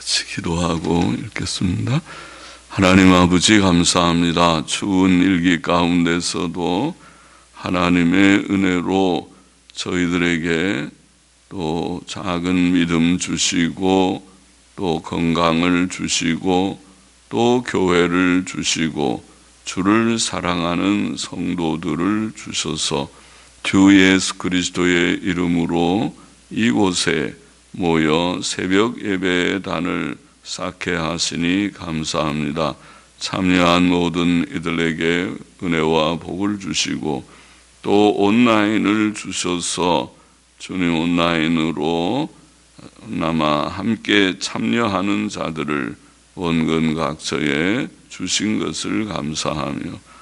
같이 기도하고 읽겠습니다. 하나님 아버지 감사합니다. 추운 일기 가운데서도 하나님의 은혜로 저희들에게 또 작은 믿음 주시고 또 건강을 주시고 또 교회를 주시고 주를 사랑하는 성도들을 주셔서 주 예수 그리스도의 이름으로 이곳에 모여 새벽 예배의 단을 쌓게 하시니 감사합니다. 참여한 모든 이들에게 은혜와 복을 주시고 또 온라인을 주셔서 주님 온라인으로 남아 함께 참여하는 자들을 원근 각처에 주신 것을 감사하며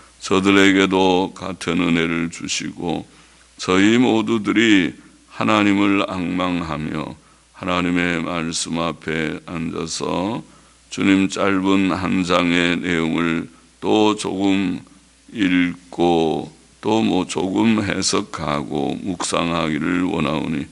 저들에게도 같은 은혜를 주시고 저희 모두들이 하나님을 앙망하며 하나님의 말씀 앞에 앉아서 주님 짧은 한 장의 내용을 또 조금 읽고 또 조금 해석하고 묵상하기를 원하오니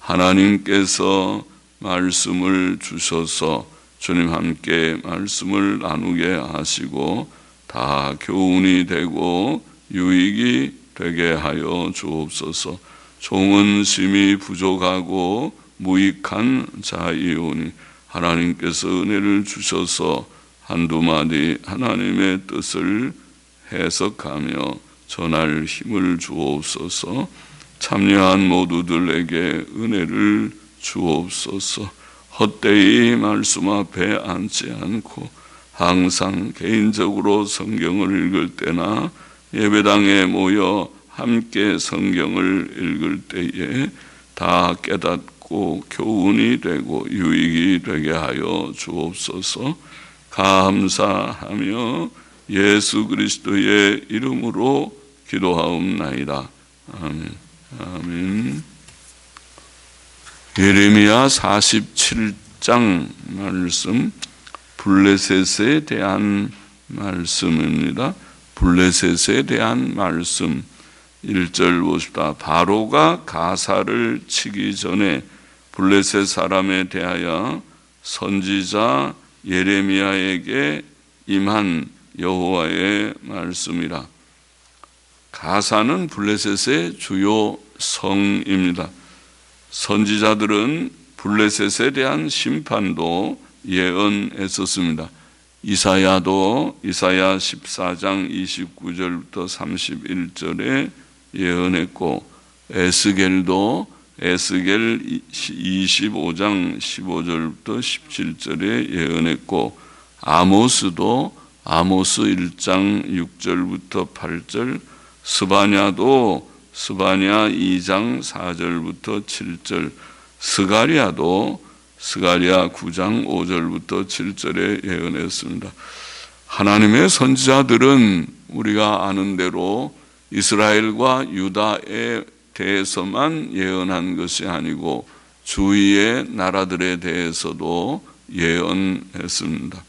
하나님께서 말씀을 주셔서 주님 함께 말씀을 나누게 하시고 다 교훈이 되고 유익이 되게 하여 주옵소서. 종은 심히 부족하고 무익한 자이오니 하나님께서 은혜를 주셔서 한두 마디 하나님의 뜻을 해석하며 전할 힘을 주옵소서. 참여한 모두들에게 은혜를 주옵소서. 헛되이 말씀 앞에 앉지 않고 항상 개인적으로 성경을 읽을 때나 예배당에 모여 함께 성경을 읽을 때에 다 깨닫고 교훈이 되고 유익이 되게 하여 주옵소서. 감사하며 예수 그리스도의 이름으로 기도하옵나이다. 아멘. 아멘. 예레미야 47장 말씀, 블레셋에 대한 말씀입니다. 블레셋에 대한 말씀 1절 보십시다. 바로가 가사를 치기 전에 블레셋 사람에 대하여 선지자 예레미야에게 임한 여호와의 말씀이라. 가사는 블레셋의 주요 성입니다. 선지자들은 블레셋에 대한 심판도 예언했었습니다. 이사야도 이사야 14장 29절부터 31절에 예언했고 에스겔도 에스겔 25장 15절부터 17절에 예언했고 아모스도 아모스 1장 6절부터 8절 스바냐도 스바냐 2장 4절부터 7절 스가랴도 스가랴 9장 5절부터 7절에 예언했습니다. 하나님의 선지자들은 우리가 아는 대로 이스라엘과 유다에 대해서만 예언한 것이 아니고 주위의 나라들에 대해서도 예언했습니다.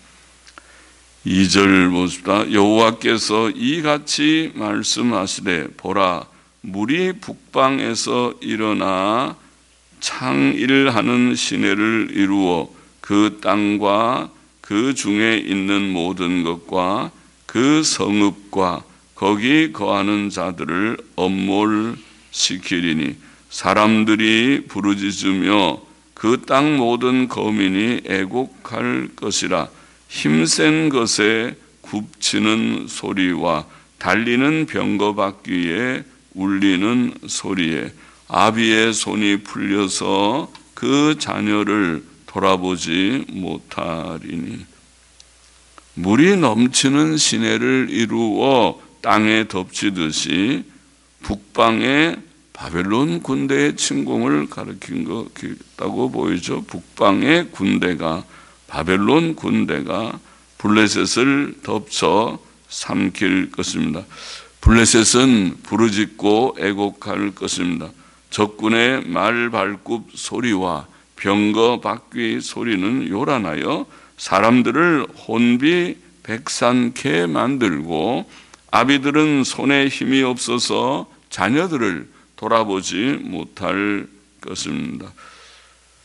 2절 보십시다. 여호와께서 이같이 말씀하시되 보라 물이 북방에서 일어나 창일하는 시내를 이루어 그 땅과 그 중에 있는 모든 것과 그 성읍과 거기 거하는 자들을 엄몰시키리니 사람들이 부르짖으며 그 땅 모든 거민이 애곡할 것이라. 힘센 것에 굽치는 소리와 달리는 병거바퀴에 울리는 소리에 아비의 손이 풀려서 그 자녀를 돌아보지 못하리니 물이 넘치는 시내를 이루어 땅에 덮치듯이 북방에 바벨론 군대의 침공을 가리킨 것 같다고 보이죠. 북방의 군대가 바벨론 군대가 블레셋을 덮쳐 삼킬 것입니다. 블레셋은 부르짖고 애곡할 것입니다. 적군의 말발굽 소리와 병거 바퀴 소리는 요란하여 사람들을 혼비백산케 만들고 아비들은 손에 힘이 없어서 자녀들을 돌아보지 못할 것입니다.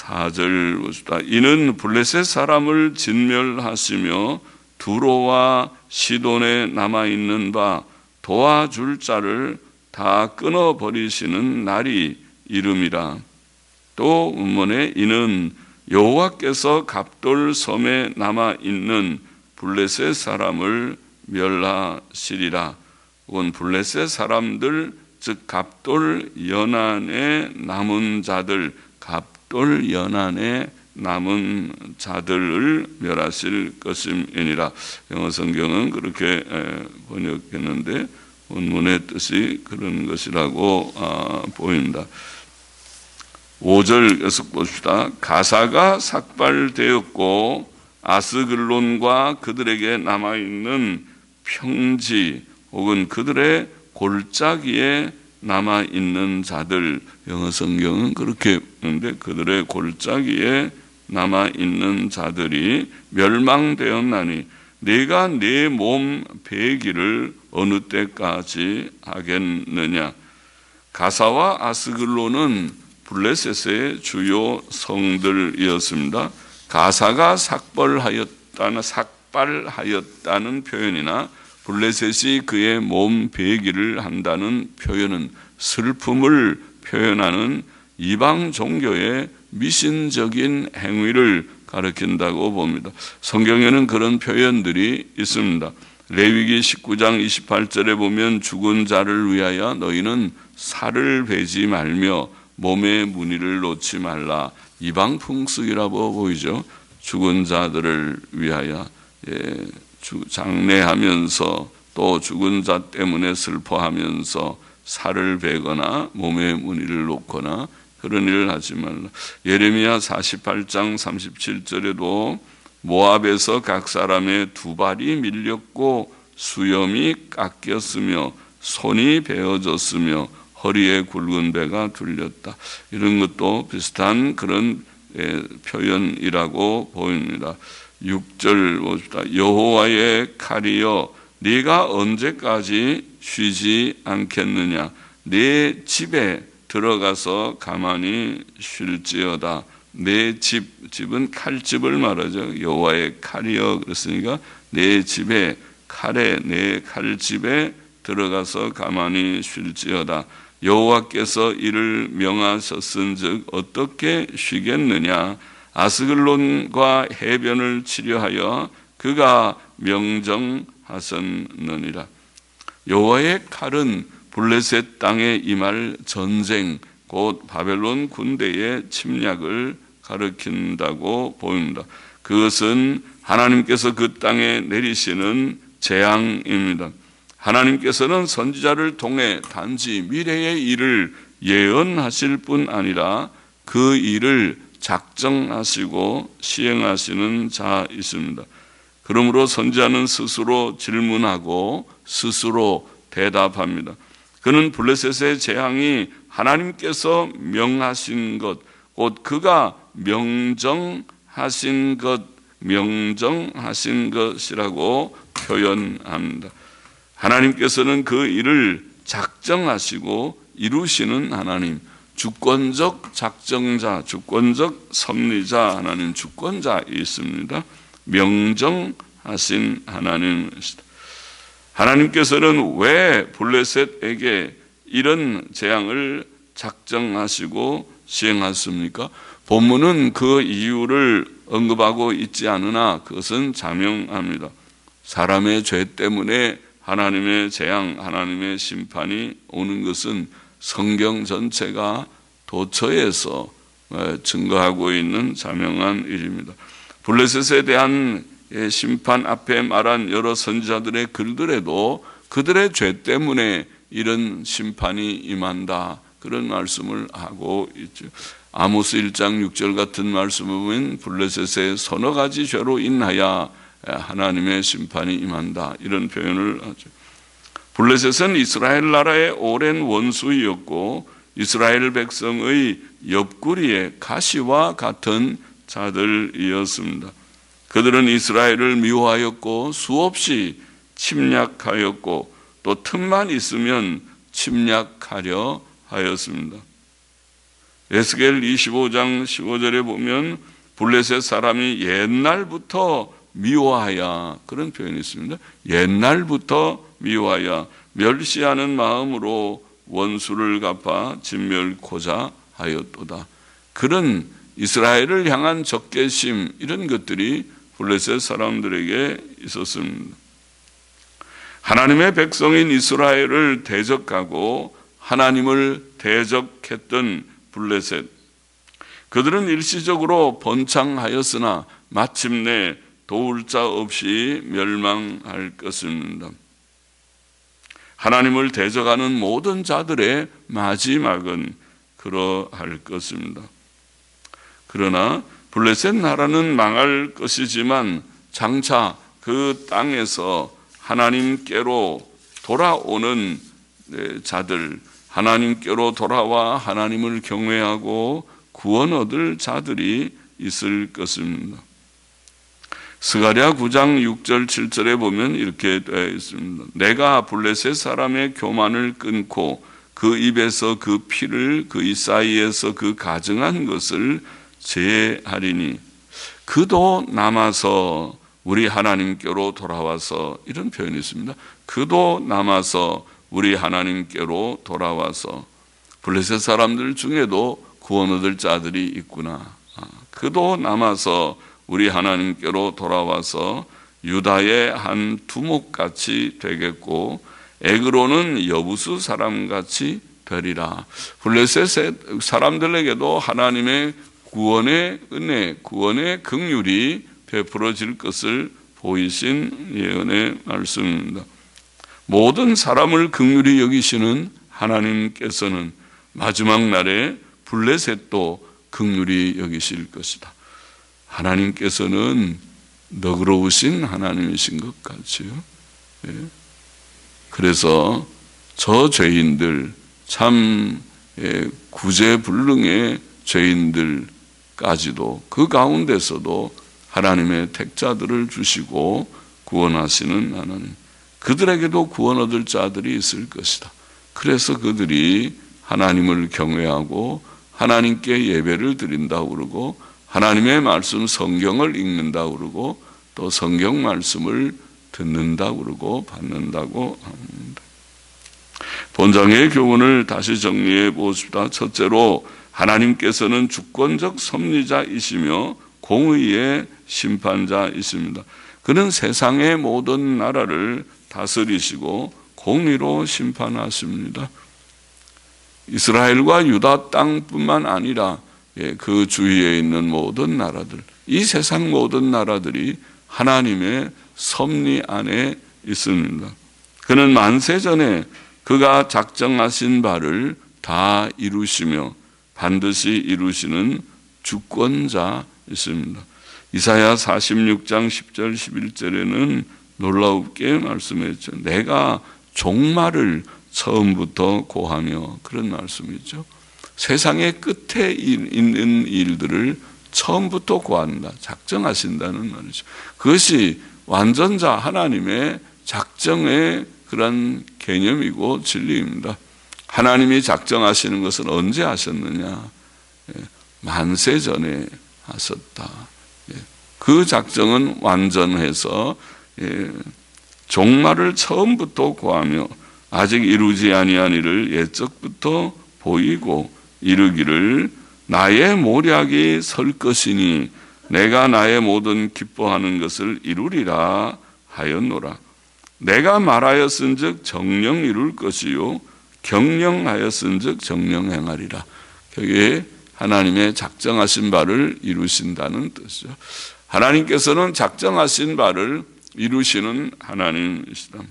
4절 보십시다. 이는 블레셋 사람을 진멸하시며 두로와 시돈에 남아있는 바 도와줄 자를 다 끊어버리시는 날이 이름이라. 또 문문에 이는 여호와께서 갑돌 섬에 남아있는 블레셋 사람을 멸하시리라. 혹은 블레셋 사람들, 즉 갑돌 연안에 남은 자들, 갑돌 연안에 남은 자들을 멸하실 것임이니라. 영어 성경은 그렇게 번역했는데 본문의 뜻이 그런 것이라고 보입니다. 5절 계속 봅시다. 가사가 삭발되었고 아스글론과 그들에게 남아있는 평지 혹은 그들의 골짜기에 남아있는 자들, 영어 성경은 그렇게 했는데 그들의 골짜기에 남아있는 자들이 멸망되었나니 내가 내 몸 베기를 어느 때까지 하겠느냐. 가사와 아스글론은 블레셋의 주요 성들이었습니다. 가사가 삭발하였다는 표현이나 블레셋이 그의 몸 베기를 한다는 표현은 슬픔을 표현하는 이방 종교의 미신적인 행위를 가리킨다고 봅니다. 성경에는 그런 표현들이 있습니다. 레위기 19장 28절에 보면 죽은 자를 위하여 너희는 살을 베지 말며 몸에 무늬를 놓지 말라. 이방 풍습이라고 보이죠. 죽은 자들을 위하여 장례하면서 또 죽은 자 때문에 슬퍼하면서 살을 베거나 몸에 무늬를 놓거나 그런 일을 하지 말라. 예레미야 48장 37절에도 모압에서 각 사람의 두 발이 밀렸고 수염이 깎였으며 손이 베어졌으며 허리에 굵은 배가 둘렸다. 이런 것도 비슷한 그런 표현이라고 보입니다. 6절 봅시다. 여호와의 칼이여 네가 언제까지 쉬지 않겠느냐. 내 집에 들어가서 가만히 쉴지어다. 내 집은 칼집을 말하죠. 여호와의 칼이여 그랬으니까 내 집에 내 칼집에 들어가서 가만히 쉴지어다. 여호와께서 이를 명하셨은즉 어떻게 쉬겠느냐. 아스글론과 해변을 치려하여 그가 명정하셨느니라. 여호와의 칼은 블레셋 땅에 임할 전쟁, 곧 바벨론 군대의 침략을 가리킨다고 보입니다. 그것은 하나님께서 그 땅에 내리시는 재앙입니다. 하나님께서는 선지자를 통해 단지 미래의 일을 예언하실 뿐 아니라 그 일을 작정하시고 시행하시는 자이십니다. 그러므로 선지자는 스스로 질문하고 스스로 대답합니다. 그는 블레셋의 재앙이 하나님께서 명하신 것, 곧 그가 명정하신 것이라고 표현합니다. 하나님께서는 그 일을 작정하시고 이루시는 하나님, 주권적 작정자, 주권적 섭리자 하나님, 주권자이십니다. 명정하신 하나님이시다. 하나님께서는 왜 블레셋에게 이런 재앙을 작정하시고 시행하십니까? 본문은 그 이유를 언급하고 있지 않으나 그것은 자명합니다. 사람의 죄 때문에 하나님의 재앙, 하나님의 심판이 오는 것은 성경 전체가 도처에서 증거하고 있는 자명한 일입니다. 블레셋에 대한 심판 앞에 말한 여러 선지자들의 글들에도 그들의 죄 때문에 이런 심판이 임한다, 그런 말씀을 하고 있죠. 아모스 1장 6절 같은 말씀을 보면 블레셋의 서너 가지 죄로 인하여 하나님의 심판이 임한다, 이런 표현을 하죠. 블레셋은 이스라엘 나라의 오랜 원수이었고 이스라엘 백성의 옆구리의 가시와 같은 자들이었습니다. 그들은 이스라엘을 미워하였고 수없이 침략하였고 또 틈만 있으면 침략하려 하였습니다. 에스겔 25장 15절에 보면 블레셋 사람이 옛날부터 미워하여, 그런 표현이 있습니다. 옛날부터 미워하여 멸시하는 마음으로 원수를 갚아 진멸코자 하였도다. 그런 이스라엘을 향한 적개심, 이런 것들이 블레셋 사람들에게 있었습니다. 하나님의 백성인 이스라엘을 대적하고 하나님을 대적했던 블레셋, 그들은 일시적으로 번창하였으나 마침내 도울 자 없이 멸망할 것입니다. 하나님을 대적하는 모든 자들의 마지막은 그러할 것입니다. 그러나 블레셋 나라는 망할 것이지만 장차 그 땅에서 하나님께로 돌아오는 자들, 하나님께로 돌아와 하나님을 경외하고 구원 얻을 자들이 있을 것입니다. 스가랴 9장 6절 7절에 보면 이렇게 되어 있습니다. 내가 블레셋 사람의 교만을 끊고 그 입에서 그 피를 그의 사이에서 그 가증한 것을 제하리니 그도 남아서 우리 하나님께로 돌아와서, 이런 표현이 있습니다. 그도 남아서 우리 하나님께로 돌아와서, 블레셋 사람들 중에도 구원 얻을 자들이 있구나. 그도 남아서 우리 하나님께로 돌아와서 유다의 한 두목같이 되겠고 에그로는 여부수 사람같이 되리라. 블레셋 사람들에게도 하나님의 구원의 은혜, 구원의 긍휼이 베풀어질 것을 보이신 예언의 말씀입니다. 모든 사람을 긍휼히 여기시는 하나님께서는 마지막 날에 블레셋도 긍휼히 여기실 것이다. 하나님께서는 너그러우신 하나님이신 것 같지요. 예. 그래서 저 죄인들, 참 구제불능의 죄인들까지도 그 가운데서도 하나님의 택자들을 주시고 구원하시는 하나님, 그들에게도 구원 얻을 자들이 있을 것이다. 그래서 그들이 하나님을 경외하고 하나님께 예배를 드린다고 그러고 하나님의 말씀 성경을 읽는다고 그러고 또 성경 말씀을 듣는다고 그러고 받는다고 합니다. 본장의 교훈을 다시 정리해 보십시다. 첫째로 하나님께서는 주권적 섭리자이시며 공의의 심판자이십니다. 그는 세상의 모든 나라를 다스리시고 공의로 심판하십니다. 이스라엘과 유다 땅뿐만 아니라 그 주위에 있는 모든 나라들, 이 세상 모든 나라들이 하나님의 섭리 안에 있습니다. 그는 만세전에 그가 작정하신 바를 다 이루시며 반드시 이루시는 주권자이십니다. 이사야 46장 10절 11절에는 놀라우게 말씀했죠. 내가 종말을 처음부터 고하며, 그런 말씀이죠. 세상의 끝에 있는 일들을 처음부터 고한다, 작정하신다는 말이죠. 그것이 완전자 하나님의 작정의 그런 개념이고 진리입니다. 하나님이 작정하시는 것은 언제 하셨느냐? 만세 전에 하셨다. 그 작정은 완전해서 종말을 처음부터 고하며 아직 이루지 아니한 일을 옛적부터 보이고 이르기를 나의 모략이 설 것이니 내가 나의 모든 기뻐하는 것을 이루리라 하였노라. 내가 말하였은즉 정령 이룰 것이요 경령하였은즉 정령 행하리라. 여기에 하나님의 작정하신 바를 이루신다는 뜻이죠. 하나님께서는 작정하신 바를 이루시는 하나님이시다.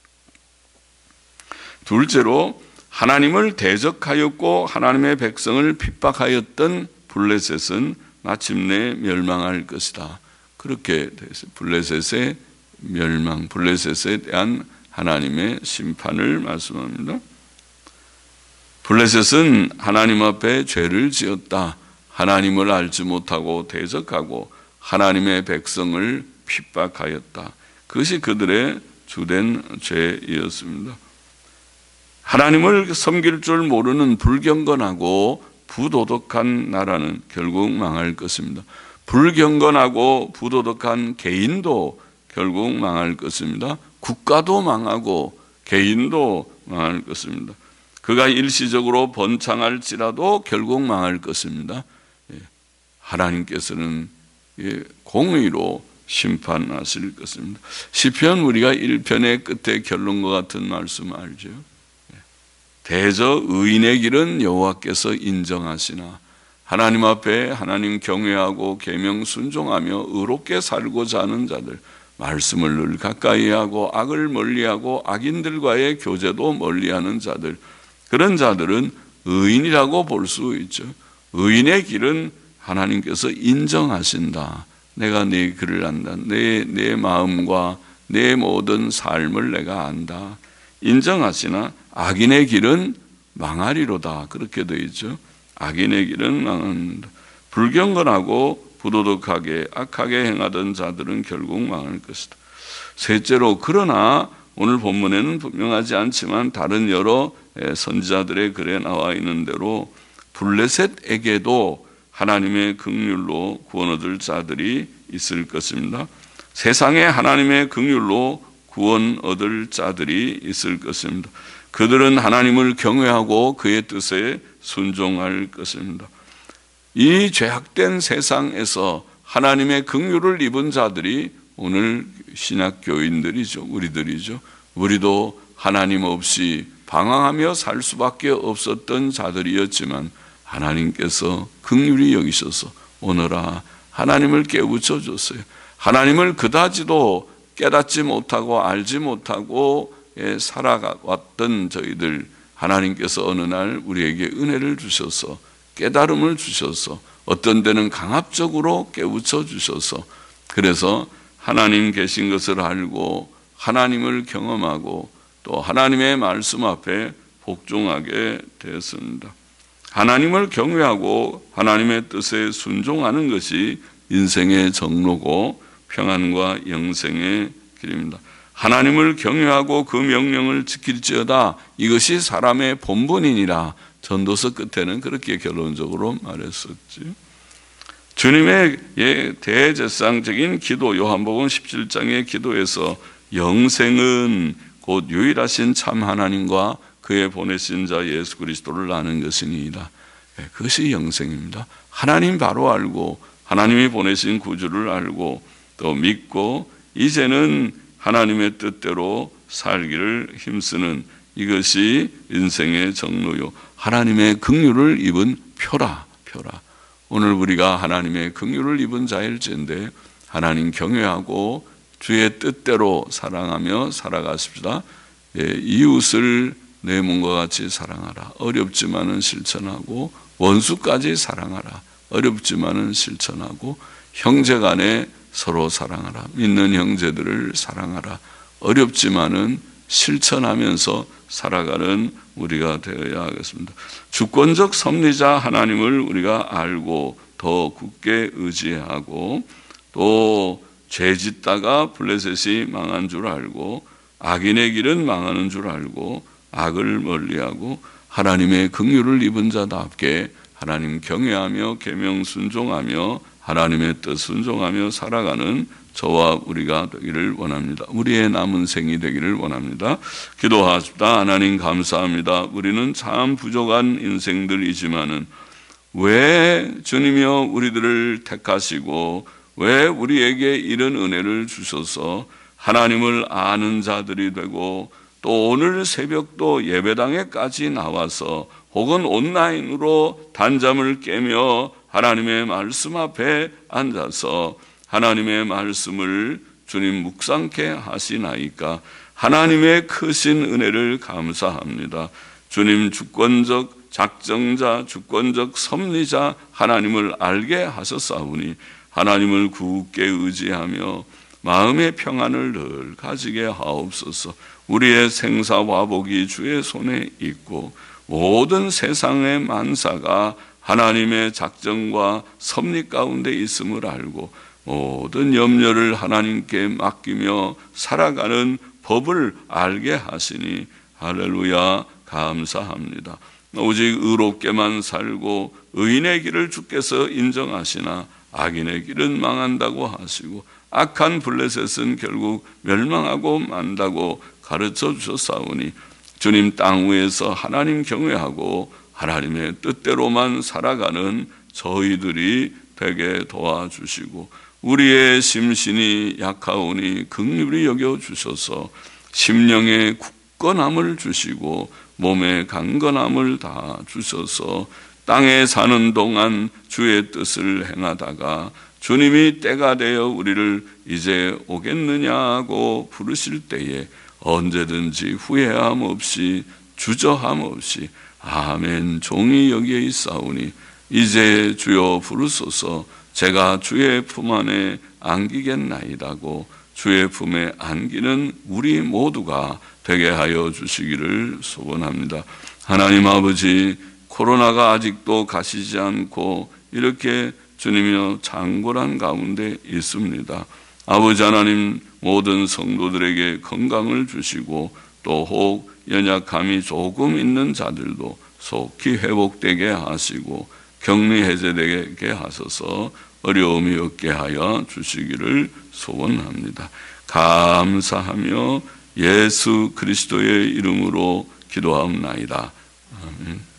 둘째로 하나님을 대적하였고 하나님의 백성을 핍박하였던 블레셋은 마침내 멸망할 것이다. 그렇게 되어 있어요. 블레셋의 멸망, 블레셋에 대한 하나님의 심판을 말씀합니다. 블레셋은 하나님 앞에 죄를 지었다. 하나님을 알지 못하고 대적하고 하나님의 백성을 핍박하였다. 그것이 그들의 주된 죄이었습니다. 하나님을 섬길 줄 모르는 불경건하고 부도덕한 나라는 결국 망할 것입니다. 불경건하고 부도덕한 개인도 결국 망할 것입니다. 국가도 망하고 개인도 망할 것입니다. 그가 일시적으로 번창할지라도 결국 망할 것입니다. 하나님께서는 공의로 심판하실 것입니다. 시편 우리가 1편의 끝에 결론과 같은 말씀 알죠? 대저 의인의 길은 여호와께서 인정하시나 하나님 앞에 하나님 경외하고 계명 순종하며 의롭게 살고자 하는 자들, 말씀을 늘 가까이 하고 악을 멀리하고 악인들과의 교제도 멀리하는 자들, 그런 자들은 의인이라고 볼 수 있죠. 의인의 길은 하나님께서 인정하신다. 내가 네 길을 안다. 내 마음과 내 모든 삶을 내가 안다. 인정하시나 악인의 길은 망하리로다. 그렇게 되어 있죠. 악인의 길은 망한다. 불경건하고 부도덕하게 악하게 행하던 자들은 결국 망할 것이다. 셋째로, 그러나 오늘 본문에는 분명하지 않지만 다른 여러 선지자들의 글에 나와 있는 대로 블레셋에게도 하나님의 긍휼로 구원 얻을 자들이 있을 것입니다. 세상에 하나님의 긍휼로 구원 얻을 자들이 있을 것입니다. 그들은 하나님을 경외하고 그의 뜻에 순종할 것입니다. 이 죄악된 세상에서 하나님의 긍휼을 입은 자들이 오늘 신약교인들이죠. 우리들이죠. 우리도 하나님 없이 방황하며 살 수밖에 없었던 자들이었지만 하나님께서 긍휼히 여기셔서 오너라 하나님을 깨우쳐 줬어요. 하나님을 그다지도 깨닫지 못하고 알지 못하고 살아왔던 저희들, 하나님께서 어느 날 우리에게 은혜를 주셔서 깨달음을 주셔서 어떤 때는 강압적으로 깨우쳐 주셔서, 그래서 하나님 계신 것을 알고 하나님을 경험하고 또 하나님의 말씀 앞에 복종하게 되었습니다. 하나님을 경외하고 하나님의 뜻에 순종하는 것이 인생의 정로고 평안과 영생의 길입니다. 하나님을 경외하고 그 명령을 지킬지어다, 이것이 사람의 본분이니라. 전도서 끝에는 그렇게 결론적으로 말했었지. 주님의 대제사장적인 기도, 요한복음 17장의 기도에서 영생은 곧 유일하신 참 하나님과 그의 보내신 자 예수 그리스도를 아는 것이니이다. 그것이 영생입니다. 하나님 바로 알고 하나님이 보내신 구주를 알고 또 믿고 이제는 하나님의 뜻대로 살기를 힘쓰는, 이것이 인생의 정로요 하나님의 긍휼을 입은 표라. 오늘 우리가 하나님의 긍휼을 입은 자일진데 하나님 경외하고 주의 뜻대로 사랑하며 살아가십시다. 이웃을 내 몸과 같이 사랑하라. 어렵지만은 실천하고 원수까지 사랑하라. 어렵지만은 실천하고 형제간에 서로 사랑하라. 믿는 형제들을 사랑하라. 어렵지만은 실천하면서 살아가는 우리가 되어야 하겠습니다. 주권적 섭리자 하나님을 우리가 알고 더 굳게 의지하고 또 죄짓다가 블레셋이 망한 줄 알고 악인의 길은 망하는 줄 알고 악을 멀리하고 하나님의 긍휼을 입은 자답게 하나님 경외하며 계명 순종하며 하나님의 뜻 순종하며 살아가는 저와 우리가 되기를 원합니다. 우리의 남은 생이 되기를 원합니다. 기도하십시다. 하나님 감사합니다. 우리는 참 부족한 인생들이지만은 왜 주님이여 우리들을 택하시고 왜 우리에게 이런 은혜를 주셔서 하나님을 아는 자들이 되고 또 오늘 새벽도 예배당에까지 나와서 혹은 온라인으로 단잠을 깨며 하나님의 말씀 앞에 앉아서 하나님의 말씀을 주님 묵상케 하시나이까 하나님의 크신 은혜를 감사합니다. 주님 주권적 작정자, 주권적 섭리자 하나님을 알게 하셨사오니 하나님을 굳게 의지하며 마음의 평안을 늘 가지게 하옵소서. 우리의 생사화복이 주의 손에 있고 모든 세상의 만사가 하나님의 작정과 섭리 가운데 있음을 알고 모든 염려를 하나님께 맡기며 살아가는 법을 알게 하시니 할렐루야 감사합니다. 오직 의롭게만 살고 의인의 길을 주께서 인정하시나 악인의 길은 망한다고 하시고 악한 블레셋은 결국 멸망하고 만다고 가르쳐 주셨사오니 주님 땅 위에서 하나님 경외하고 하나님의 뜻대로만 살아가는 저희들이 되게 도와주시고 우리의 심신이 약하오니 긍휼히 여겨주셔서 심령의 굳건함을 주시고 몸의 강건함을 다 주셔서 땅에 사는 동안 주의 뜻을 행하다가 주님이 때가 되어 우리를 이제 오겠느냐고 부르실 때에 언제든지 후회함 없이 주저함 없이 아멘 종이 여기에 있사오니 이제 주여 부르소서 제가 주의 품 안에 안기겠나이다고 주의 품에 안기는 우리 모두가 되게 하여 주시기를 소원합니다. 하나님 아버지, 코로나가 아직도 가시지 않고 이렇게 주님이여 장골한 가운데 있습니다. 아버지 하나님, 모든 성도들에게 건강을 주시고 또 혹 연약함이 조금 있는 자들도 속히 회복되게 하시고 격리 해제되게 하소서 어려움이 없게 하여 주시기를 소원합니다. 감사하며 예수 그리스도의 이름으로 기도하옵나이다. 아멘.